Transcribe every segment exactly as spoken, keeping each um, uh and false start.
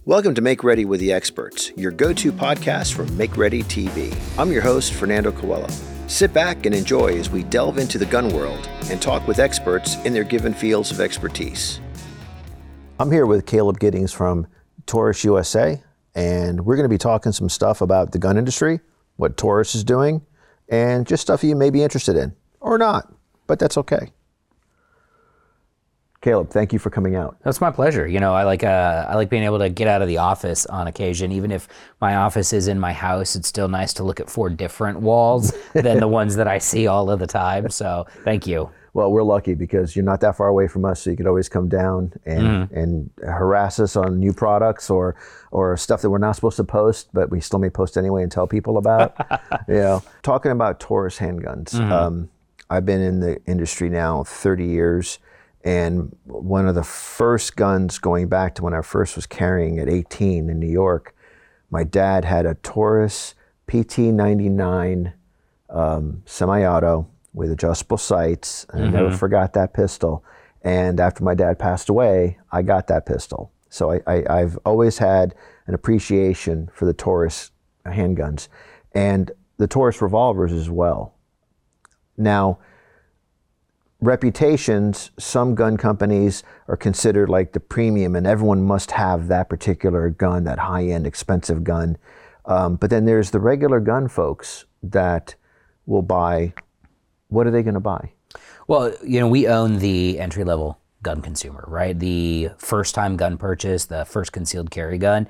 Welcome to Make Ready with the Experts, your go-to podcast from Make Ready T V. I'm your host, Fernando Coelho. Sit back and enjoy as we delve into the gun world and talk with experts in their given fields of expertise. I'm here with Caleb Giddings from Taurus U S A, and we're going to be talking some stuff about the gun industry, what Taurus is doing, and just stuff you may be interested in, or not, but that's okay. Caleb, thank you for coming out. That's my pleasure. You know, I like uh, I like being able to get out of the office on occasion. Even if my office is in my house, it's still nice to look at four different walls than the ones that I see all of the time. So thank you. Well, we're lucky because you're not that far away from us, so you could always come down and, mm-hmm. and harass us on new products or or stuff that we're not supposed to post, but we still may post anyway and tell people about. You know, talking about Taurus handguns. Mm-hmm. Um, I've been in the industry now thirty years. And one of the first guns, going back to when I first was carrying at eighteen in New York, my dad had a Taurus P T ninety-nine um, semi-auto with adjustable sights. And mm-hmm. I never forgot that pistol. And after my dad passed away, I got that pistol. So I, I, I've always had an appreciation for the Taurus handguns and the Taurus revolvers as well. Now, reputations, some gun companies are considered like the premium and everyone must have that particular gun, that high-end expensive gun. Um, but then there's the regular gun folks that will buy. What are they going to buy? Well, you know, we own the entry-level gun consumer, right? The first-time gun purchase, the first concealed carry gun.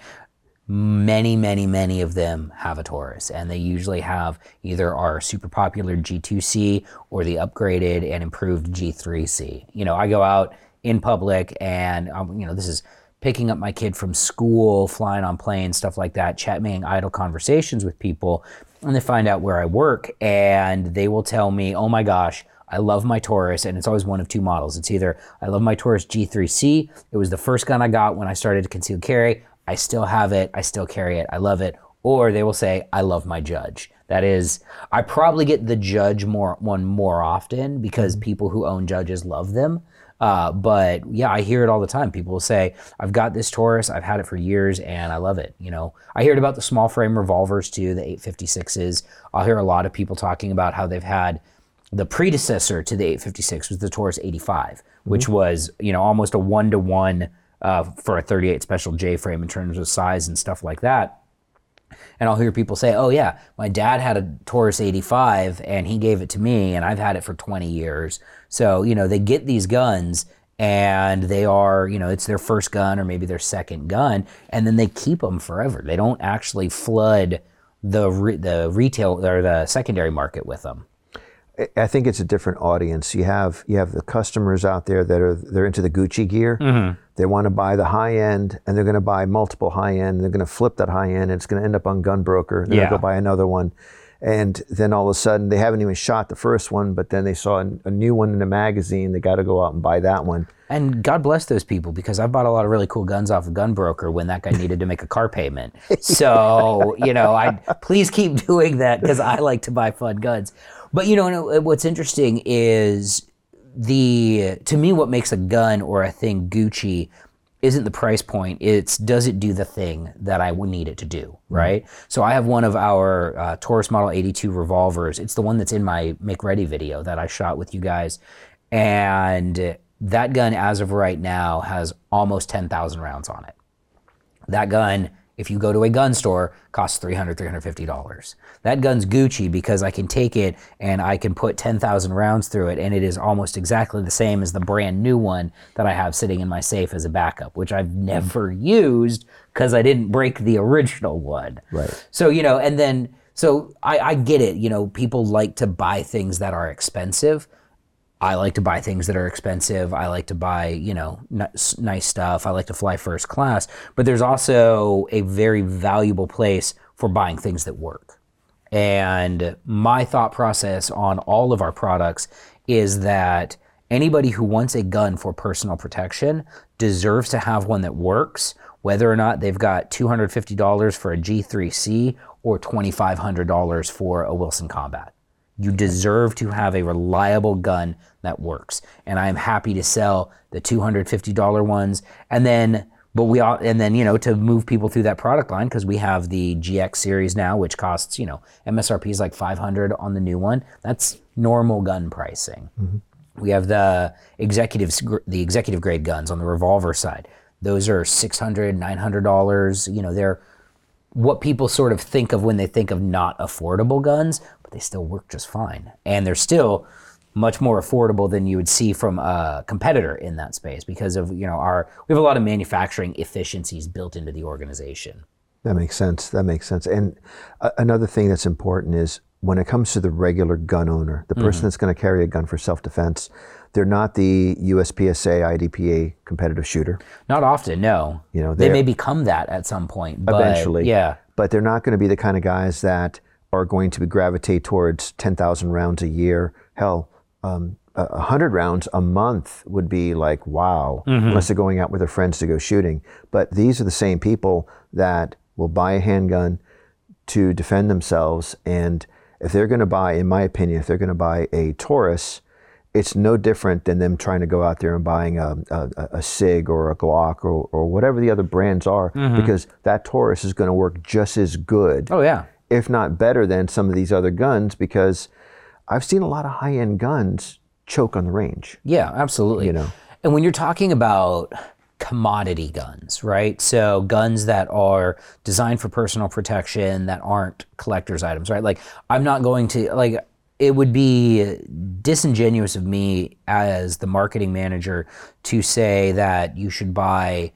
Many, many, many of them have a Taurus, and they usually have either our super popular G two C or the upgraded and improved G three C. You know, I go out in public and, um, you know, this is picking up my kid from school, flying on planes, stuff like that, chatting idle conversations with people, and they find out where I work, and they will tell me, oh my gosh, I love my Taurus, and it's always one of two models. It's either I love my Taurus G three C, it was the first gun I got when I started to conceal carry, I still have it, I still carry it, I love it. Or they will say, I love my Judge. That is, I probably get the Judge more one more often because people who own Judges love them. Uh, but yeah, I hear it all the time. People will say, I've got this Taurus, I've had it for years and I love it. You know, I hear it about the small frame revolvers too, the eight fifty-sixes. I'll hear a lot of people talking about how they've had the predecessor to the eight fifty-six was the Taurus eighty-five, mm-hmm. which was, you know, almost a one-to-one Uh, for a thirty-eight special J frame in terms of size and stuff like that. And I'll hear people say, oh yeah, my dad had a Taurus eighty-five and he gave it to me and I've had it for twenty years. So, you know, they get these guns and they are, you know, it's their first gun or maybe their second gun, and then they keep them forever. They don't actually flood the re- the retail or the secondary market with them. I think it's a different audience. You have you have the customers out there that are they're into the Gucci gear. Mm-hmm. They want to buy the high end, and they're going to buy multiple high end. They're going to flip that high end, and it's going to end up on Gunbroker. They're yeah. going to go buy another one, and then all of a sudden they haven't even shot the first one, but then they saw a, a new one in a magazine. They got to go out and buy that one. And God bless those people, because I bought a lot of really cool guns off of Gunbroker when that guy needed to make a car payment. So you know, I please keep doing that because I like to buy fun guns. But you know, what's interesting is the, to me, what makes a gun or a thing Gucci isn't the price point. It's, does it do the thing that I would need it to do, right? Mm-hmm. So I have one of our uh, Taurus Model eighty-two revolvers. It's the one that's in my Make Ready video that I shot with you guys. And that gun, as of right now, has almost ten thousand rounds on it. That gun, if you go to a gun store, costs three hundred dollars, three hundred fifty dollars. That gun's Gucci because I can take it and I can put ten thousand rounds through it, and it is almost exactly the same as the brand new one that I have sitting in my safe as a backup, which I've never used because I didn't break the original one. Right. So, you know, and then, so I, I get it. You know, people like to buy things that are expensive. I like to buy things that are expensive. I like to buy, you know, nice, nice stuff. I like to fly first class. But there's also a very valuable place for buying things that work. And my thought process on all of our products is that anybody who wants a gun for personal protection deserves to have one that works, whether or not they've got two hundred fifty dollars for a G three C or twenty-five hundred dollars for a Wilson Combat. You deserve to have a reliable gun that works. And I am happy to sell the two hundred fifty dollars ones. And then but we all, and then, you know, to move people through that product line, because we have the G X series now, which costs, you know, M S R P is like five hundred on the new one. That's normal gun pricing. Mm-hmm. We have the executives, the executive grade guns on the revolver side. Those are six hundred dollars, nine hundred dollars. You know, they're what people sort of think of when they think of not affordable guns, but they still work just fine. And they're still much more affordable than you would see from a competitor in that space because of, you know, our, we have a lot of manufacturing efficiencies built into the organization. That makes sense. That makes sense. And uh, another thing that's important is when it comes to the regular gun owner, the person mm-hmm. that's going to carry a gun for self-defense, they're not the U S P S A, I D P A competitive shooter. Not often, no. You know, they may become that at some point. But eventually. Yeah. But they're not going to be the kind of guys that are going to gravitate towards ten thousand rounds a year. Hell, um, one hundred rounds a month would be like, wow, mm-hmm. unless they're going out with their friends to go shooting. But these are the same people that will buy a handgun to defend themselves. And if they're going to buy, in my opinion, if they're going to buy a Taurus, it's no different than them trying to go out there and buying a, a, a SIG or a Glock or, or whatever the other brands are, mm-hmm. because that Taurus is going to work just as good, oh yeah, if not better than some of these other guns, because I've seen a lot of high-end guns choke on the range. Yeah, absolutely. You know, and when you're talking about commodity guns, right? So guns that are designed for personal protection that aren't collector's items, right? Like I'm not going to, like, it would be disingenuous of me as the marketing manager to say that you should buy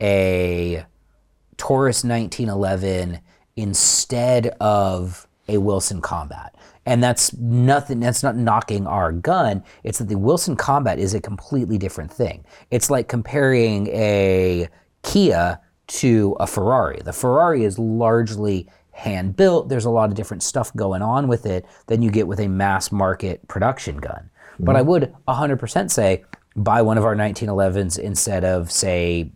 a Taurus nineteen eleven instead of a Wilson Combat. And that's nothing, that's not knocking our gun. It's that the Wilson Combat is a completely different thing. It's like comparing a Kia to a Ferrari. The Ferrari is largely hand built. There's a lot of different stuff going on with it than you get with a mass market production gun. Mm-hmm. But I would one hundred percent say buy one of our nineteen elevens instead of, say,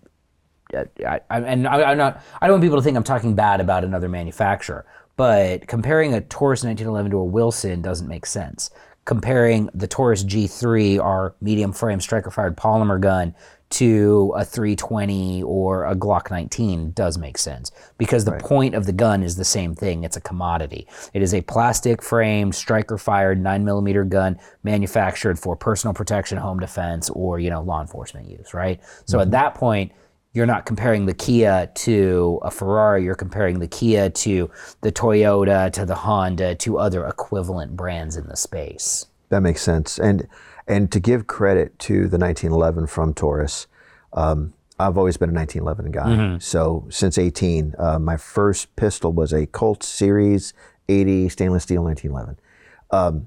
I, I, and I, I'm not, I don't want people to think I'm talking bad about another manufacturer, but comparing a Taurus nineteen eleven to a Wilson doesn't make sense. Comparing the Taurus G three, our medium frame striker fired polymer gun, to a three twenty or a Glock nineteen does make sense, because the right. point of the gun is the same thing. It's a commodity. It is a plastic framed striker fired nine millimeter gun manufactured for personal protection, home defense, or, you know, law enforcement use, right? So mm-hmm. at that point, you're not comparing the Kia to a Ferrari, you're comparing the Kia to the Toyota, to the Honda, to other equivalent brands in the space. That makes sense. And and to give credit to the nineteen eleven from Taurus, um, I've always been a nineteen eleven guy. Mm-hmm. So since eighteen, uh, my first pistol was a Colt Series eighty stainless steel nineteen eleven. Um,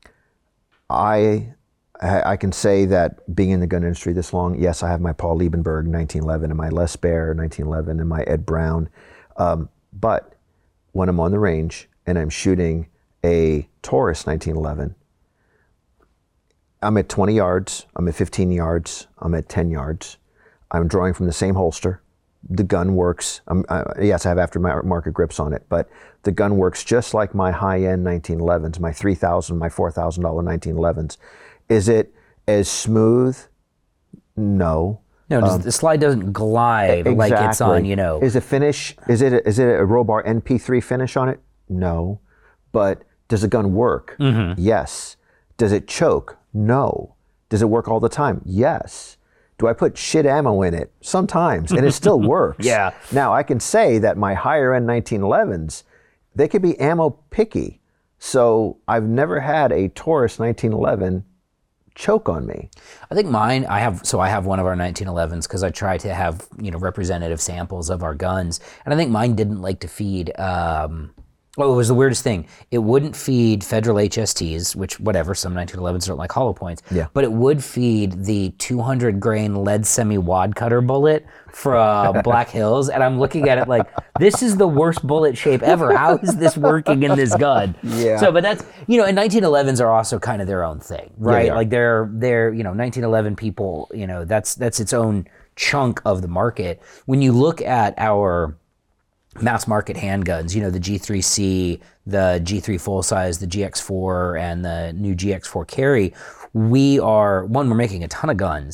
I I can say that being in the gun industry this long, yes, I have my Paul Liebenberg nineteen eleven and my Les Baer nineteen eleven and my Ed Brown. Um, but when I'm on the range and I'm shooting a Taurus nineteen eleven, I'm at twenty yards, I'm at fifteen yards, I'm at ten yards. I'm drawing from the same holster. The gun works. I'm, uh, yes, I have aftermarket grips on it, but the gun works just like my high-end nineteen elevens, my three thousand dollars, my four thousand dollars nineteen elevens. Is it as smooth? No. No, um, the slide doesn't glide exactly. like it's on, you know. Is it finish? Is it a, is it a Robar N P three finish on it? No. But does the gun work? Mm-hmm. Yes. Does it choke? No. Does it work all the time? Yes. Do I put shit ammo in it? Sometimes, and it still works. Yeah. Now, I can say that my higher-end nineteen elevens, they could be ammo picky. So I've never had a Taurus nineteen eleven choke on me. I think mine, I have, so I have one of our nineteen elevens because I try to have, you know, representative samples of our guns. And I think mine didn't like to feed, um, well, it was the weirdest thing. It wouldn't feed federal H S Ts, which whatever, some nineteen elevens don't like hollow points, yeah. but it would feed the two hundred grain lead semi-wad cutter bullet from Black Hills. And I'm looking at it like, this is the worst bullet shape ever. How is this working in this gun? Yeah. So, but that's, you know, and nineteen elevens are also kind of their own thing, right? Yeah, they like they're, they're, you know, nineteen eleven people, you know, that's, that's its own chunk of the market. When you look at our mass market handguns, you know, the G three C, the G three full size, the G X four, and the new G X four carry, we are, one, we're making a ton of guns,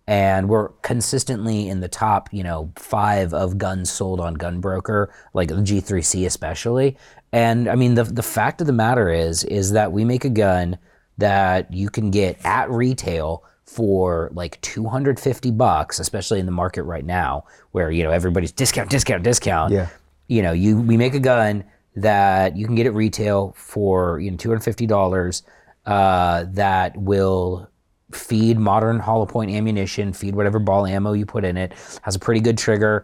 and we're consistently in the top, you know, five of guns sold on Gunbroker, like the G three C especially. And I mean, the the fact of the matter is, is that we make a gun that you can get at retail for like two hundred fifty bucks, especially in the market right now, where, you know, everybody's discount, discount, discount. Yeah. You know, you we make a gun that you can get at retail for, you know, two hundred fifty dollars, uh, that will feed modern hollow point ammunition, feed whatever ball ammo you put in it, has a pretty good trigger,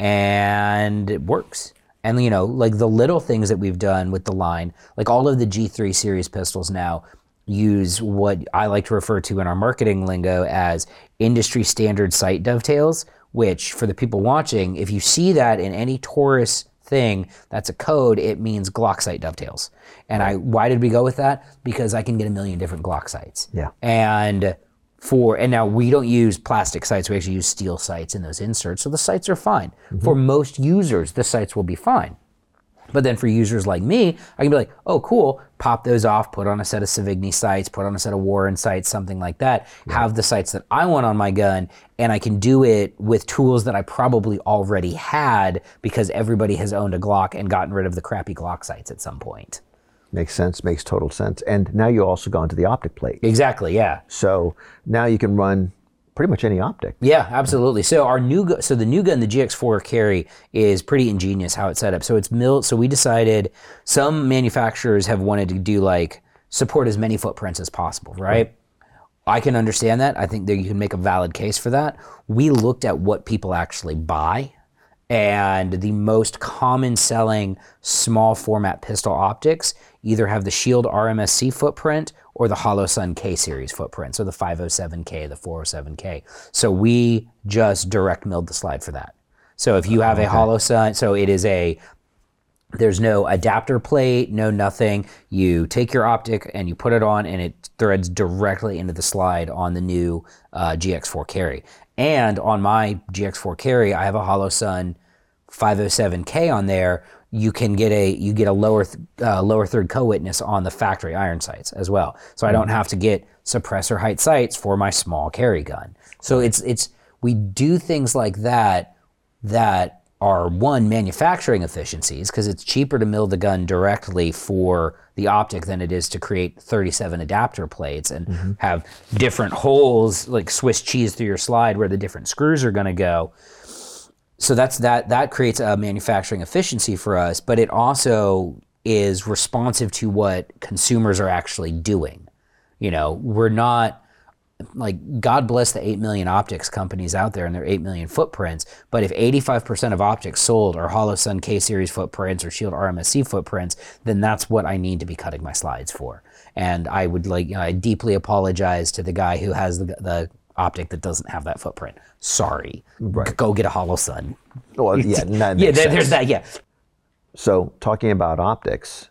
and it works. And, you know, like the little things that we've done with the line, like all of the G three series pistols now use what I like to refer to in our marketing lingo as industry standard sight dovetails, which for the people watching, if you see that in any Taurus thing that's a code, it means Glock sight dovetails. And I, why did we go with that? Because I can get a million different Glock sights. Yeah. And for, and now we don't use plastic sights, we actually use steel sights in those inserts, so the sights are fine. Mm-hmm. For most users, the sights will be fine. But then for users like me, I can be like, oh, cool, pop those off, put on a set of Savigny sights, put on a set of Warren sights, something like that, yeah. Have the sights that I want on my gun, and I can do it with tools that I probably already had because everybody has owned a Glock and gotten rid of the crappy Glock sights at some point. Makes sense, makes total sense. And now you also gone to the optic plate. Exactly, yeah. So now you can run pretty much any optic. Yeah, absolutely. So our new, gu- so the new gun, the G X four Carry, is pretty ingenious how it's set up. So it's milled. So we decided some manufacturers have wanted to do like support as many footprints as possible, right? right. I can understand that. I think that you can make a valid case for that. We looked at what people actually buy, and the most common selling small format pistol optics either have the Shield R M S C footprint or the Holosun K series footprint, so the five oh seven K, the four oh seven K. So we just direct milled the slide for that. So if you have okay. a Holosun, so it is a, there's no adapter plate, no nothing. You take your optic and you put it on, and it threads directly into the slide on the new uh, G X four Carry. And on my G X four Carry, I have a Holosun five oh seven K on there. You can get a you get a lower th- uh, lower third co-witness on the factory iron sights as well. So I don't have to get suppressor height sights for my small carry gun. So it's it's we do things like that that are, one, manufacturing efficiencies, because it's cheaper to mill the gun directly for the optic than it is to create thirty-seven adapter plates and mm-hmm. have different holes like Swiss cheese through your slide where the different screws are going to go. So that's that that creates a manufacturing efficiency for us, but it also is responsive to what consumers are actually doing. You know, we're not, like, God bless the eight million optics companies out there and their eight million footprints, but if eighty-five percent of optics sold are Holosun K-Series footprints or Shield R M S C footprints, then that's what I need to be cutting my slides for. And I would, like, you know, I deeply apologize to the guy who has the, the optic that doesn't have that footprint. Sorry. Right. Go get a Holosun. Well, yeah, that yeah, makes there, there's sense. that, yeah. So, talking about optics,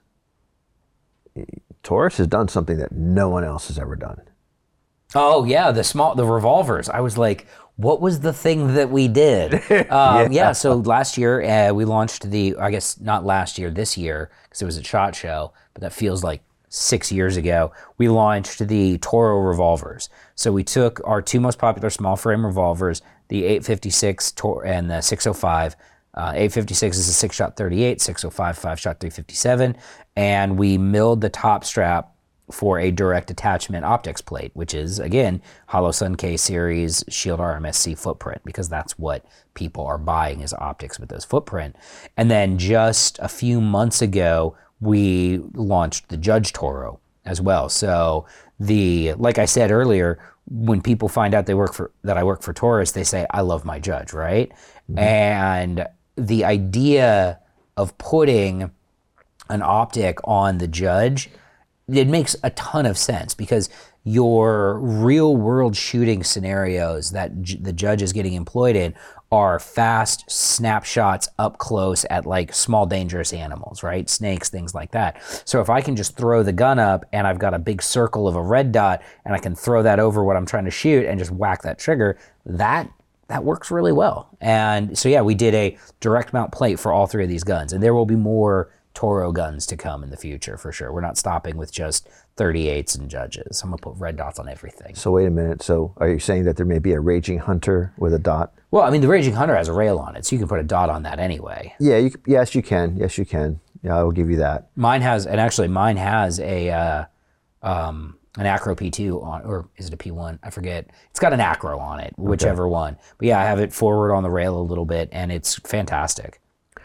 Taurus has done something that no one else has ever done. Oh yeah, the small, the revolvers. I was like, what was the thing that we did? Um, yeah. yeah. So last year uh, we launched the, I guess not last year, this year, because it was at SHOT Show, but that feels like six years ago. We launched the Toro revolvers. So we took our two most popular small frame revolvers, the eight fifty-six Tor- and the six oh five. Uh, eight fifty-six is a six shot thirty-eight, six oh five, five shot three fifty-seven, and we milled the top strap for a direct attachment optics plate, which is, again, Holosun K-Series Shield R M S C footprint, because that's what people are buying is optics with those footprint. And then just a few months ago, we launched the Judge Toro as well. So the, like I said earlier, when people find out they work for that I work for Taurus, they say, I love my Judge, right? Mm-hmm. And the idea of putting an optic on the Judge, it makes a ton of sense, because your real world shooting scenarios that j- the Judge is getting employed in are fast snapshots up close at like small dangerous animals, right? Snakes, things like that. So if I can just throw the gun up and I've got a big circle of a red dot and I can throw that over what I'm trying to shoot and just whack that trigger, that that works really well. And so yeah, we did a direct mount plate for all three of these guns, and there will be more Toro guns to come in the future for sure. We're not stopping with just thirty-eights and Judges. I'm gonna put red dots on everything. So wait a minute. So are you saying that there may be a Raging Hunter with a dot? Well, I mean, the Raging Hunter has a rail on it, so you can put a dot on that anyway. Yeah. You, yes, you can. Yes, you can. Yeah, I will give you that. Mine has, and actually mine has a uh, um, an Acro P two on, or is it a P one? I forget. It's got an Acro on it, whichever okay. one. But yeah, I have it forward on the rail a little bit, and it's fantastic.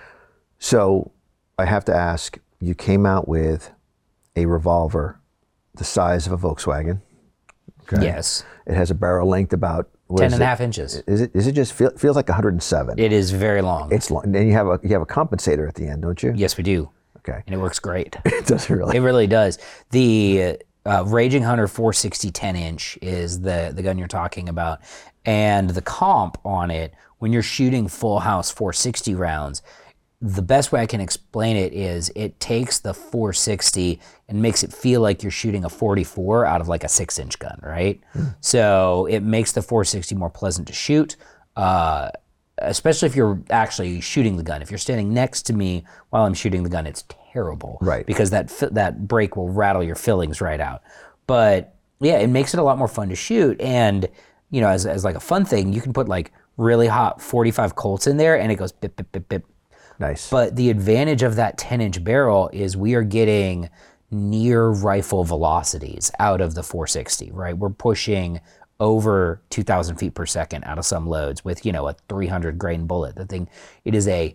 So I have to ask, you came out with a revolver the size of a Volkswagen. Okay. Yes. It has a barrel length about what ten is and it? a half inches. Is it? Is it just feel, feels like one hundred seven? It is very long. It's long. And then you have a you have a compensator at the end, don't you? Yes, we do. Okay. And it works great. It does really. It really does. The uh, Raging Hunter four sixty ten inch is the the gun you're talking about, and the comp on it when you're shooting full house four sixty rounds. The best way I can explain it is it takes the four sixty and makes it feel like you're shooting a forty-four out of like a six inch gun, right? Mm. So it makes the four sixty more pleasant to shoot, uh, especially if you're actually shooting the gun. If you're standing next to me while I'm shooting the gun, it's terrible, right? Because that that break will rattle your fillings right out. But yeah, it makes it a lot more fun to shoot. And you know, as as like a fun thing, you can put like really hot forty-five Colts in there, and it goes bip bip bip bip. Nice. But the advantage of that ten inch barrel is we are getting near rifle velocities out of the four sixty, right? We're pushing over two thousand feet per second out of some loads with, you know, a three hundred grain bullet. The thing, it is a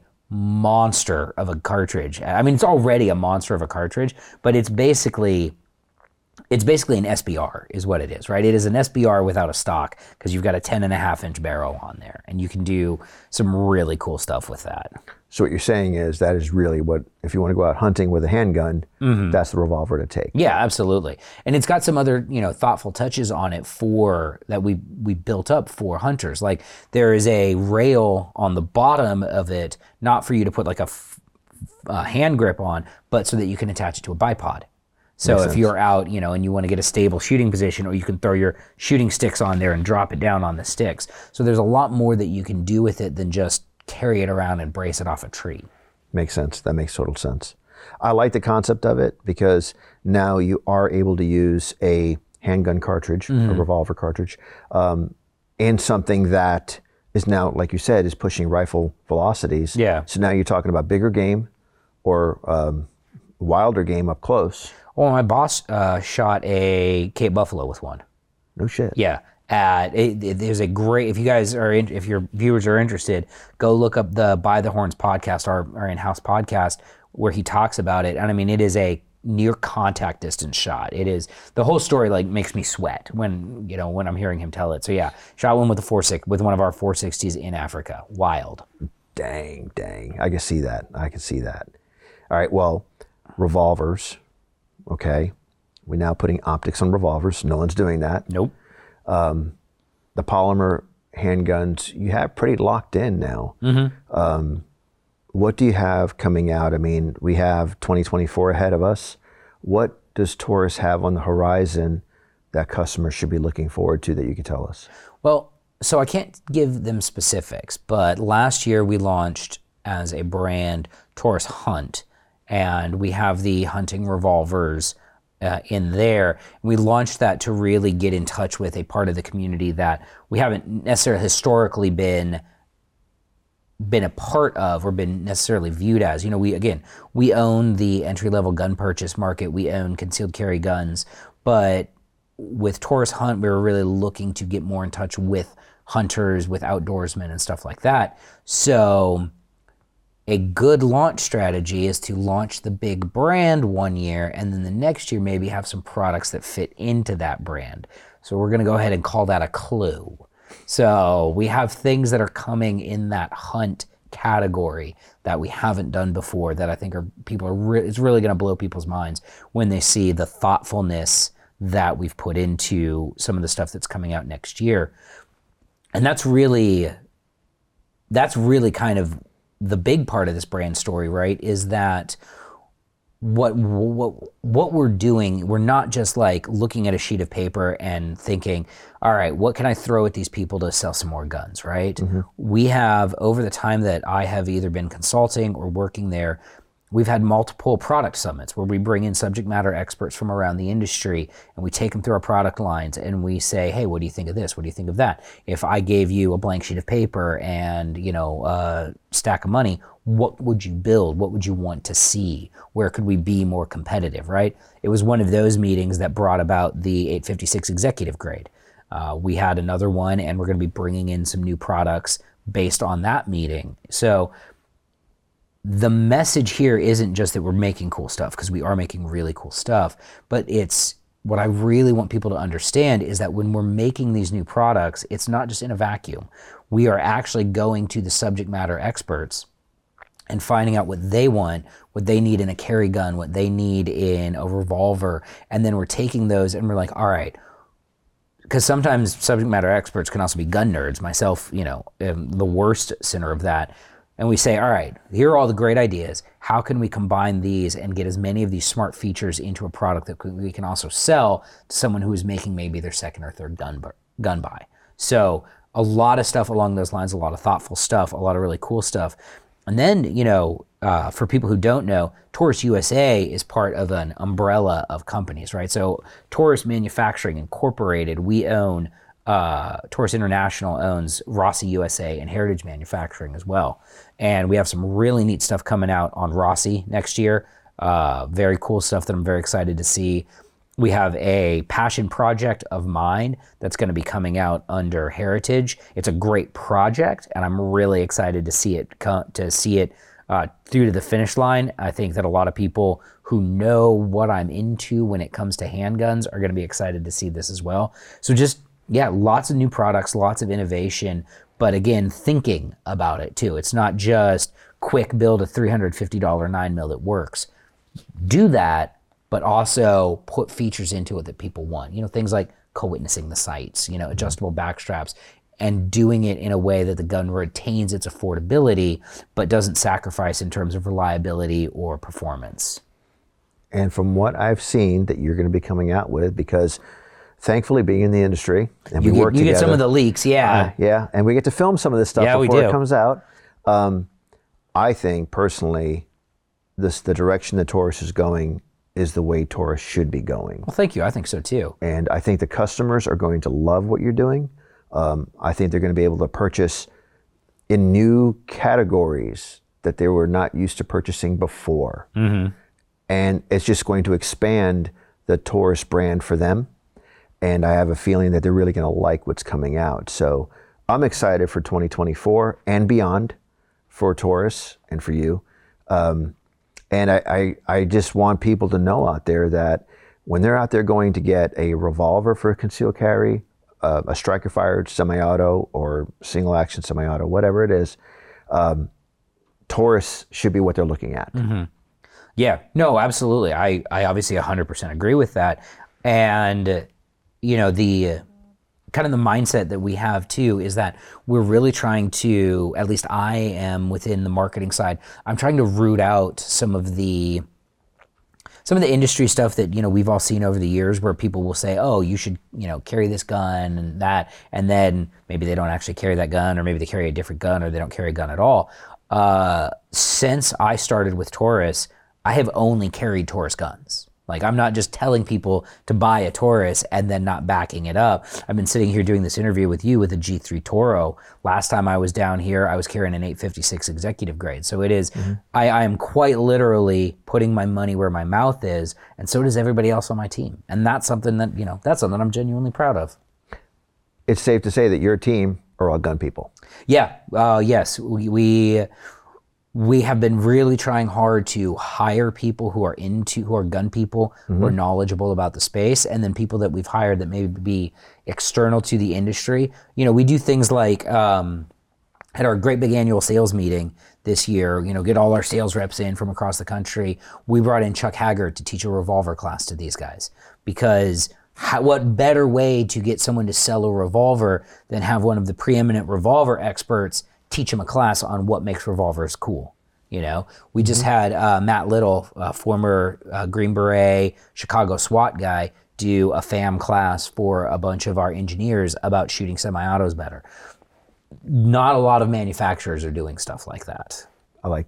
monster of a cartridge. I mean, it's already a monster of a cartridge, but it's basically, it's basically an S B R is what it is, right? It is an S B R without a stock because you've got a ten and a half inch barrel on there, and you can do some really cool stuff with that. So what you're saying is that is really what, if you want to go out hunting with a handgun, mm-hmm. that's the revolver to take. Yeah, absolutely. And it's got some other, you know, thoughtful touches on it for, that we we built up for hunters. Like there is a rail on the bottom of it, not for you to put like a, f- a hand grip on, but so that you can attach it to a bipod. So Makes if sense. You're out, you know, and you want to get a stable shooting position, or you can throw your shooting sticks on there and drop it down on the sticks. So there's a lot more that you can do with it than just carry it around and brace it off a tree. Makes sense. That makes total sense. I like the concept of it because now you are able to use a handgun cartridge, mm-hmm. a revolver cartridge, um, and something that is now, like you said, is pushing rifle velocities. Yeah. So now you're talking about bigger game or um, wilder game up close. Well, my boss uh, shot a Cape Buffalo with one. No shit. Yeah. Uh, it, it, there's a great, if you guys are, in, if your viewers are interested, go look up the By the Horns podcast, our, our in-house podcast, where he talks about it. And I mean, it is a near contact distance shot. It is, the whole story like makes me sweat when, you know, when I'm hearing him tell it. So yeah, shot one with a four six, with one of our four sixties in Africa. Wild. Dang, dang. I can see that. I can see that. All right. Well, revolvers. Okay. We're now putting optics on revolvers. No one's doing that. Nope. Um, the polymer handguns, you have pretty locked in now. Mm-hmm. Um, what do you have coming out? I mean, we have twenty twenty-four ahead of us. What does Taurus have on the horizon that customers should be looking forward to that you could tell us? Well, so I can't give them specifics, but last year we launched as a brand Taurus Hunt, and we have the hunting revolvers Uh, in there. We launched that to really get in touch with a part of the community that we haven't necessarily historically been been a part of or been necessarily viewed as. You know, we again, we own the entry-level gun purchase market, we own concealed carry guns, but with Taurus Hunt, we were really looking to get more in touch with hunters, with outdoorsmen and stuff like that. So a good launch strategy is to launch the big brand one year, and then the next year maybe have some products that fit into that brand. So we're going to go ahead and call that a clue. So we have things that are coming in that hunt category that we haven't done before that I think are people are re- it's really going to blow people's minds when they see the thoughtfulness that we've put into some of the stuff that's coming out next year. And that's really that's really kind of the big part of this brand story, right, is that what what what we're doing, we're not just like looking at a sheet of paper and thinking, all right, what can I throw at these people to sell some more guns, right? Mm-hmm. We have, over the time that I have either been consulting or working there, We've had multiple product summits where we bring in subject matter experts from around the industry and we take them through our product lines and we say, hey, what do you think of this? What do you think of that? If I gave you a blank sheet of paper and, you know, a stack of money, what would you build? What would you want to see? Where could we be more competitive, right? It was one of those meetings that brought about the eight fifty-six executive grade. Uh, we had another one and we're going to be bringing in some new products based on that meeting. So the message here isn't just that we're making cool stuff, because we are making really cool stuff, but it's what I really want people to understand is that when we're making these new products, it's not just in a vacuum. We are actually going to the subject matter experts and finding out what they want, what they need in a carry gun, what they need in a revolver, and then we're taking those and we're like, all right, because sometimes subject matter experts can also be gun nerds. Myself, you know, am the worst sinner of that. And we say, all right, here are all the great ideas. How can we combine these and get as many of these smart features into a product that we can also sell to someone who is making maybe their second or third gun, gun buy? So a lot of stuff along those lines, a lot of thoughtful stuff, a lot of really cool stuff. And then, you know, uh, for people who don't know, Taurus U S A is part of an umbrella of companies, right? So Taurus Manufacturing Incorporated, we own Uh, Taurus International owns Rossi U S A and Heritage Manufacturing as well. And we have some really neat stuff coming out on Rossi next year. Uh, very cool stuff that I'm very excited to see. We have a passion project of mine that's going to be coming out under Heritage. It's a great project, and I'm really excited to see it come, to see it uh, through to the finish line. I think that a lot of people who know what I'm into when it comes to handguns are going to be excited to see this as well. So just Yeah, lots of new products, lots of innovation, but again, thinking about it too. It's not just quick build a three hundred fifty dollars nine mil that works. Do that, but also put features into it that people want. You know, things like co-witnessing the sights, you know, adjustable back straps, and doing it in a way that the gun retains its affordability, but doesn't sacrifice in terms of reliability or performance. And from what I've seen that you're going to be coming out with, because thankfully, being in the industry, and you we get, work you together. get some of the leaks, yeah. Uh, yeah, and we get to film some of this stuff yeah, before we do. it comes out. Um, I think, personally, this the direction that Taurus is going is the way Taurus should be going. Well, thank you. I think so, too. And I think the customers are going to love what you're doing. Um, I think they're going to be able to purchase in new categories that they were not used to purchasing before. Mm-hmm. And it's just going to expand the Taurus brand for them. And I have a feeling that they're really going to like what's coming out. So I'm excited for twenty twenty-four and beyond for Taurus and for you. Um, and I, I, I just want people to know out there that when they're out there going to get a revolver for concealed carry, uh, a striker-fired semi-auto or single-action semi-auto, whatever it is, um, Taurus should be what they're looking at. Mm-hmm. Yeah, no, absolutely. I, I obviously one hundred percent agree with that. And you know, the kind of the mindset that we have too is that we're really trying to, at least I am within the marketing side, I'm trying to root out some of the some of the industry stuff that, you know, we've all seen over the years where people will say, oh, you should, you know, carry this gun and that, and then maybe they don't actually carry that gun, or maybe they carry a different gun, or they don't carry a gun at all. Uh, since I started with Taurus, I have only carried Taurus guns. Like, I'm not just telling people to buy a Taurus and then not backing it up. I've been sitting here doing this interview with you with a G three Toro. Last time I was down here, I was carrying an eight fifty-six executive grade. So it is, mm-hmm. I, I am quite literally putting my money where my mouth is, and so does everybody else on my team. And that's something that, you know, that's something I'm genuinely proud of. It's safe to say that your team are all gun people. Yeah, uh, yes. We... we We have been really trying hard to hire people who are into, who are gun people, mm-hmm. who are knowledgeable about the space, and then people that we've hired that may be external to the industry. You know, we do things like um, at our great big annual sales meeting this year, you know, get all our sales reps in from across the country. We brought in Chuck Haggard to teach a revolver class to these guys, because how, what better way to get someone to sell a revolver than have one of the preeminent revolver experts teach them a class on what makes revolvers cool. You know, we just mm-hmm. had uh, Matt Little, uh, former uh, Green Beret Chicago SWAT guy, do a FAM class for a bunch of our engineers about shooting semi-autos better. Not a lot of manufacturers are doing stuff like that. I like that.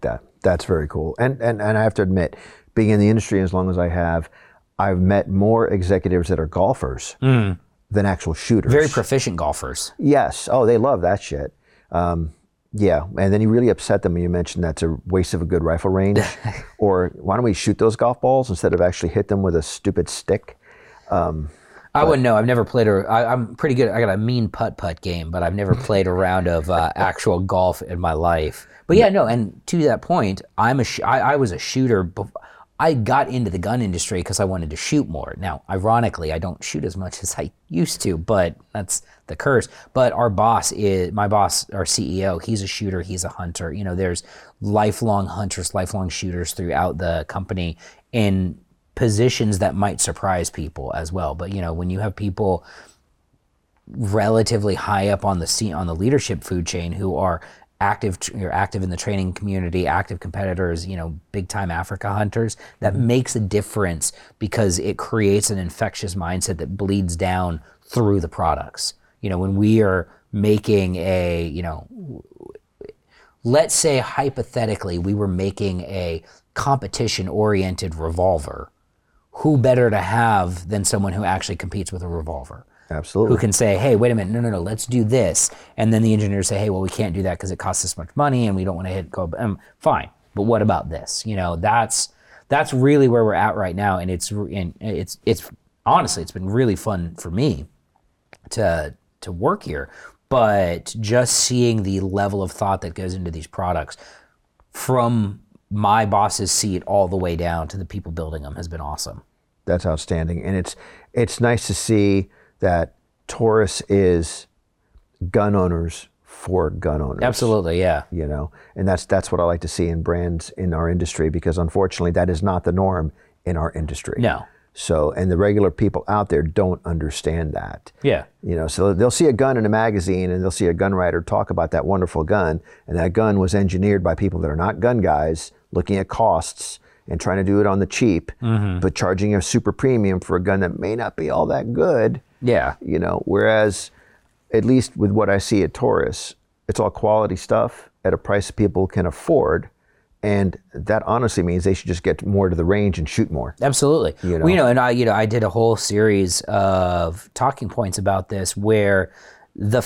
That's very cool. And, and and I have to admit, being in the industry as long as I have, I've met more executives that are golfers mm. than actual shooters. Very proficient golfers. Yes. Oh, they love that shit. Um, yeah. And then you really upset them when you mentioned that's a waste of a good rifle range. Or why don't we shoot those golf balls instead of actually hit them with a stupid stick? Um, I wouldn't know. I've never played a. I, I'm pretty good. I got a mean putt putt game, but I've never played a round of uh, actual golf in my life. But yeah, no. And to that point, I'm a. Sh- I, I was a shooter. Before. I got into the gun industry because I wanted to shoot more. Now, ironically, I don't shoot as much as I used to, but that's the curse. But our boss is my boss, our C E O. He's a shooter. He's a hunter. You know, there's lifelong hunters, lifelong shooters throughout the company in positions that might surprise people as well. But you know, when you have people relatively high up on the scene, on the leadership food chain, who are active, you're active in the training community, active competitors, you know, big time Africa hunters, that mm-hmm. makes a difference because it creates an infectious mindset that bleeds down through the products. You know, when we are making a, you know, let's say hypothetically we were making a competition oriented revolver, who better to have than someone who actually competes with a revolver? Absolutely. Who can say, hey, wait a minute, no, no, no, let's do this. And then the engineers say, hey, well, we can't do that because it costs this much money and we don't want to hit go. Um, fine, but what about this? You know, that's that's really where we're at right now, and it's and it's it's honestly, it's been really fun for me to to work here. But just seeing the level of thought that goes into these products, from my boss's seat all the way down to the people building them, has been awesome. That's outstanding, and it's it's nice to see that Taurus is gun owners for gun owners. Absolutely, yeah. You know, and that's that's what I like to see in brands in our industry, because unfortunately that is not the norm in our industry. No. So, and the regular people out there don't understand that. Yeah. You know, so they'll see a gun in a magazine and they'll see a gun writer talk about that wonderful gun, and that gun was engineered by people that are not gun guys, looking at costs and trying to do it on the cheap, mm-hmm. but charging a super premium for a gun that may not be all that good. Yeah. You know, whereas at least with what I see at Taurus, it's all quality stuff at a price people can afford. And that honestly means they should just get more to the range and shoot more. Absolutely. You know, well, you know, and I, you know, I did a whole series of talking points about this, where the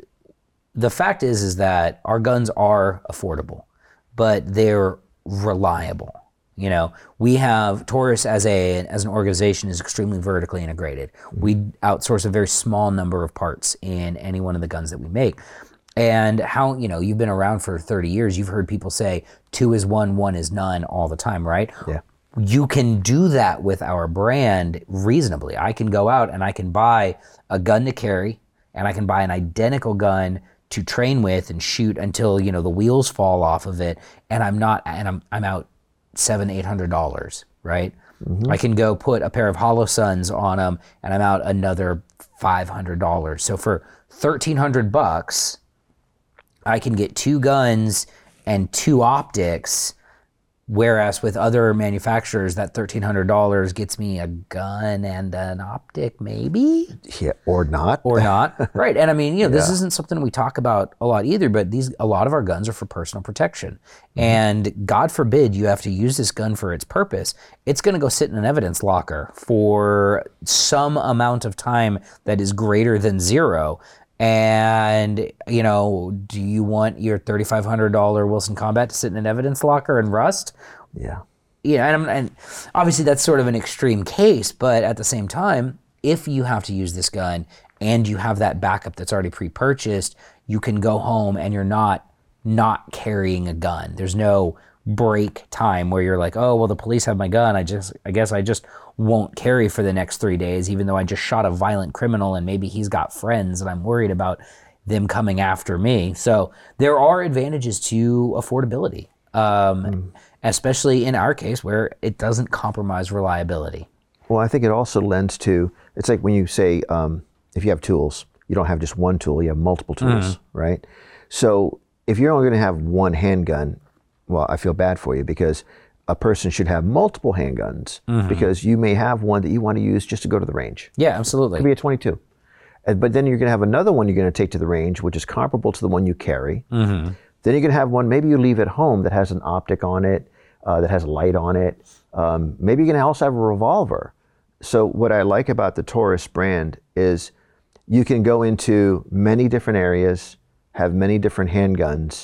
the fact is is that our guns are affordable, but they're reliable. You know, we have Taurus as a as an organization is extremely vertically integrated. We outsource a very small number of parts in any one of the guns that we make. And how, you know, you've been around for thirty years, you've heard people say two is one, one is none all the time, right? Yeah. You can do that with our brand reasonably. I can go out and I can buy a gun to carry, and I can buy an identical gun to train with and shoot until, you know, the wheels fall off of it, and I'm not, and I'm I'm out seven, eight hundred dollars, right? Mm-hmm. I can go put a pair of Holosuns on them, and I'm out another five hundred dollars. So for thirteen hundred bucks, I can get two guns and two optics. Whereas with other manufacturers, that thirteen hundred dollars gets me a gun and an optic, maybe? Yeah, or not. Or not. Right. And I mean, you know, Yeah. this isn't something we talk about a lot either, but these a lot of our guns are for personal protection. Mm-hmm. And God forbid you have to use this gun for its purpose. It's going to go sit in an evidence locker for some amount of time that is greater than zero. And, you know, do you want your thirty-five hundred dollars Wilson Combat to sit in an evidence locker and rust? Yeah. Yeah, and, I'm, and obviously that's sort of an extreme case, but at the same time, if you have to use this gun and you have that backup that's already pre-purchased, you can go home and you're not not carrying a gun. There's no break time where you're like, oh, well, the police have my gun. I just, I guess I just won't carry for the next three days, even though I just shot a violent criminal and maybe he's got friends and I'm worried about them coming after me. So there are advantages to affordability, um, mm. especially in our case where it doesn't compromise reliability. Well, I think it also lends to, it's like when you say, um, if you have tools, you don't have just one tool, you have multiple tools, mm. right? So if you're only going to have one handgun, well, I feel bad for you, because a person should have multiple handguns, mm-hmm. because you may have one that you want to use just to go to the range. Yeah, absolutely. It could be a twenty-two. And, but then you're going to have another one you're going to take to the range, which is comparable to the one you carry. Mm-hmm. Then you can have one, maybe you leave at home that has an optic on it, uh, that has a light on it. Um, maybe you can also have a revolver. So what I like about the Taurus brand is you can go into many different areas, have many different handguns,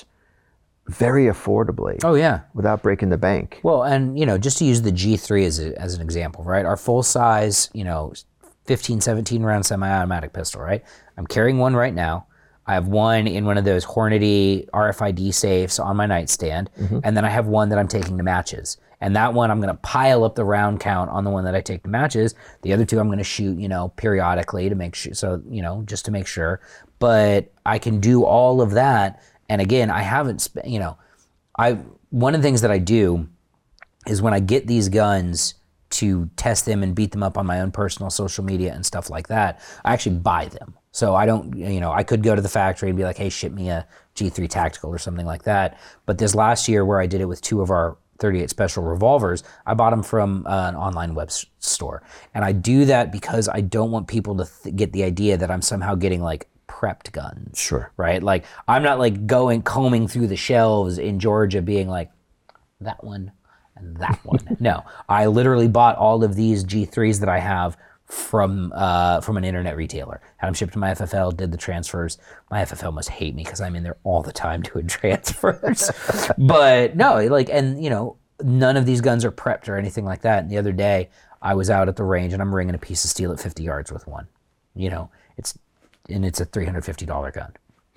very affordably. Oh yeah. Without breaking the bank. Well, and you know, just to use the G three as a, as an example, right? Our full size, you know, fifteen, seventeen round semi-automatic pistol, right? I'm carrying one right now. I have one in one of those Hornady R F I D safes on my nightstand, mm-hmm. and then I have one that I'm taking to matches. And that one, I'm going to pile up the round count on the one that I take to matches. The other two, I'm going to shoot, you know, periodically to make sure, so, you know, just to make sure. But I can do all of that. And again, I haven't, sp- you know, I one of the things that I do is when I get these guns to test them and beat them up on my own personal social media and stuff like that, I actually buy them. So I don't, you know, I could go to the factory and be like, hey, ship me a G three Tactical or something like that. But this last year where I did it with two of our thirty-eight Special revolvers, I bought them from uh, an online web s- store. And I do that because I don't want people to th- get the idea that I'm somehow getting like prepped guns. Sure. Right? Like I'm not like going, combing through the shelves in Georgia being like, that one and that one. No, I literally bought all of these G threes that I have from uh, from an internet retailer. Had them shipped to my F F L, did the transfers. My F F L must hate me because I'm in there all the time doing transfers. But no, like, and you know, none of these guns are prepped or anything like that. And the other day, I was out at the range and I'm ringing a piece of steel at fifty yards with one. You know, it's and it's a three hundred fifty dollars gun.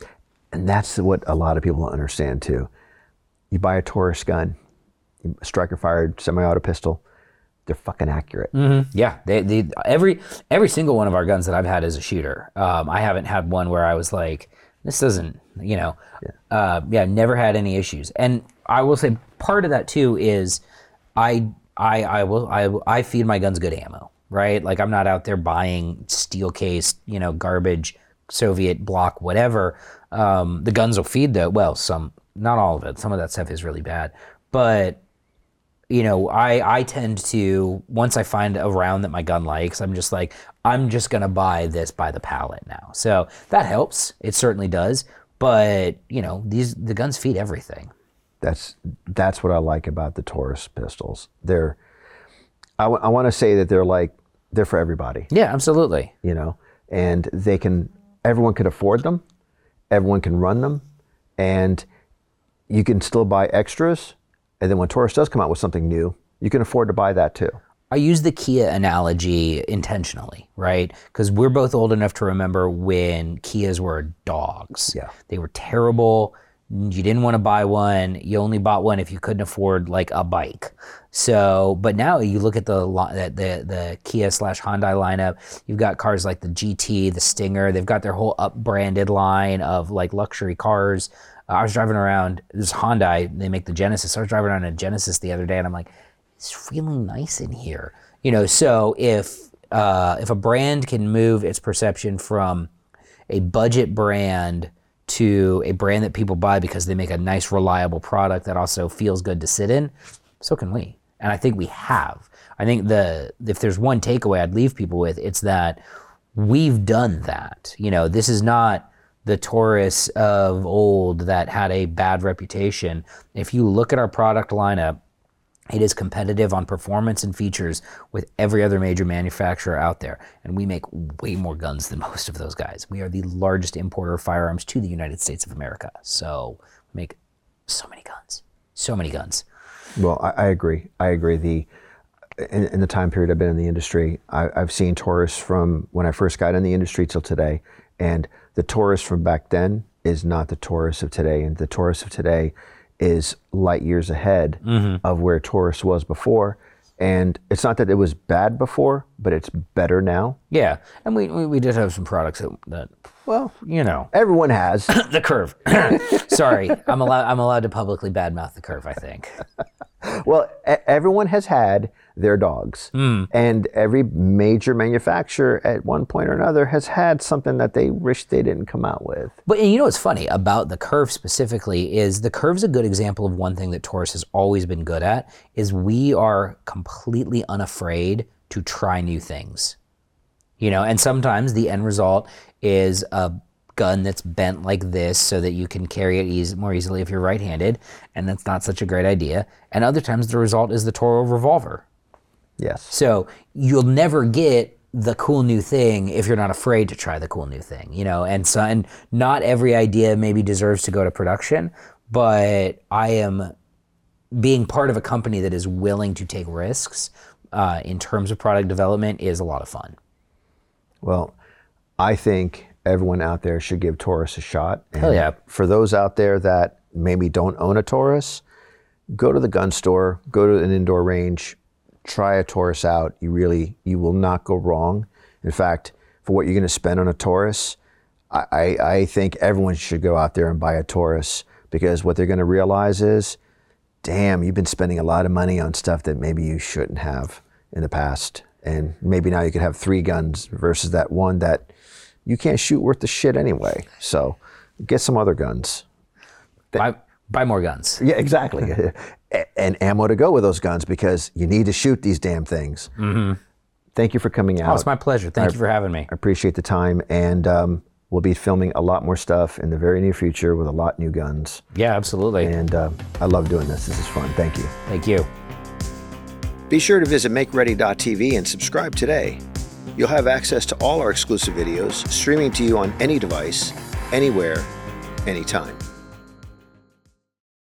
And that's what a lot of people don't understand too. You buy a Taurus gun, a striker-fired semi-auto pistol. They're fucking accurate. Mm-hmm. Yeah, they, they every every single one of our guns that I've had as a shooter. Um, I haven't had one where I was like, this doesn't, you know, yeah. Uh, yeah, never had any issues. And I will say part of that too is I I I will I I feed my guns good ammo, right? Like I'm not out there buying steel cased, you know, garbage, Soviet block, whatever. Um, the guns will feed the well, some, not all of it. Some of that stuff is really bad, but. You know, I, I tend to, once I find a round that my gun likes, I'm just like, I'm just going to buy this by the pallet now. So that helps. It certainly does. But, you know, these the guns feed everything. That's that's what I like about the Taurus pistols. They're, I, w- I want to say that they're like, they're for everybody. Yeah, absolutely. You know, and they can, everyone can afford them. Everyone can run them. And you can still buy extras. And then when Taurus does come out with something new, you can afford to buy that too. I use the Kia analogy intentionally, right? Because we're both old enough to remember when Kias were dogs. Yeah. They were terrible. You didn't want to buy one. You only bought one if you couldn't afford like a bike. So, but now you look at the the the, the Kia slash Hyundai lineup. You've got cars like the G T, the Stinger. They've got their whole up-branded line of like luxury cars. I was driving around, this Hyundai, they make the Genesis. I was driving around in a Genesis the other day and I'm like, it's really nice in here. You know, so if uh, if a brand can move its perception from a budget brand to a brand that people buy because they make a nice, reliable product that also feels good to sit in, so can we. And I think we have. I think the if there's one takeaway I'd leave people with, it's that we've done that. You know, this is not the Taurus of old that had a bad reputation. If you look at our product lineup, it is competitive on performance and features with every other major manufacturer out there. And we make way more guns than most of those guys. We are the largest importer of firearms to the United States of America. So we make so many guns, so many guns. Well, I, I agree. I agree. The in, in the time period I've been in the industry, I, I've seen Taurus from when I first got in the industry till today. And the Taurus from back then is not the Taurus of today. And the Taurus of today is light years ahead mm-hmm. of where Taurus was before. And it's not that it was bad before, but it's better now. Yeah. And we we, we did have some products that, that, well, you know. Everyone has. The Curve. Sorry. I'm allowed I'm allowed to publicly badmouth the Curve, I think. Well, everyone has had their dogs. Mm. And every major manufacturer at one point or another has had something that they wish they didn't come out with. But and you know what's funny about the Curve specifically is the Curve's a good example of one thing that Taurus has always been good at, is we are completely unafraid to try new things. You know, and sometimes the end result is a gun that's bent like this so that you can carry it easy, more easily if you're right-handed, and that's not such a great idea. And other times the result is the Toro revolver. Yes. So you'll never get the cool new thing if you're not afraid to try the cool new thing, you know. And so, and not every idea maybe deserves to go to production, but I am being part of a company that is willing to take risks uh, in terms of product development is a lot of fun. Well, I think everyone out there should give Taurus a shot. And Hell yeah. For those out there that maybe don't own a Taurus, go to the gun store, go to an indoor range, try a Taurus out. You really, you will not go wrong. In fact, for what you're going to spend on a Taurus, I, I, I think everyone should go out there and buy a Taurus, because what they're going to realize is, damn, you've been spending a lot of money on stuff that maybe you shouldn't have in the past. And maybe now you could have three guns versus that one that you can't shoot worth the shit anyway. So get some other guns. Buy, buy more guns. Yeah, exactly. And ammo to go with those guns, because you need to shoot these damn things. Mm-hmm. Thank you for coming out. Oh, it's my pleasure. Thank I, you for having me. I appreciate the time. And um, we'll be filming a lot more stuff in the very near future with a lot new guns. Yeah, absolutely. And uh, I love doing this. This is fun. Thank you. Thank you. Be sure to visit make ready dot t v and subscribe today. You'll have access to all our exclusive videos streaming to you on any device, anywhere, anytime.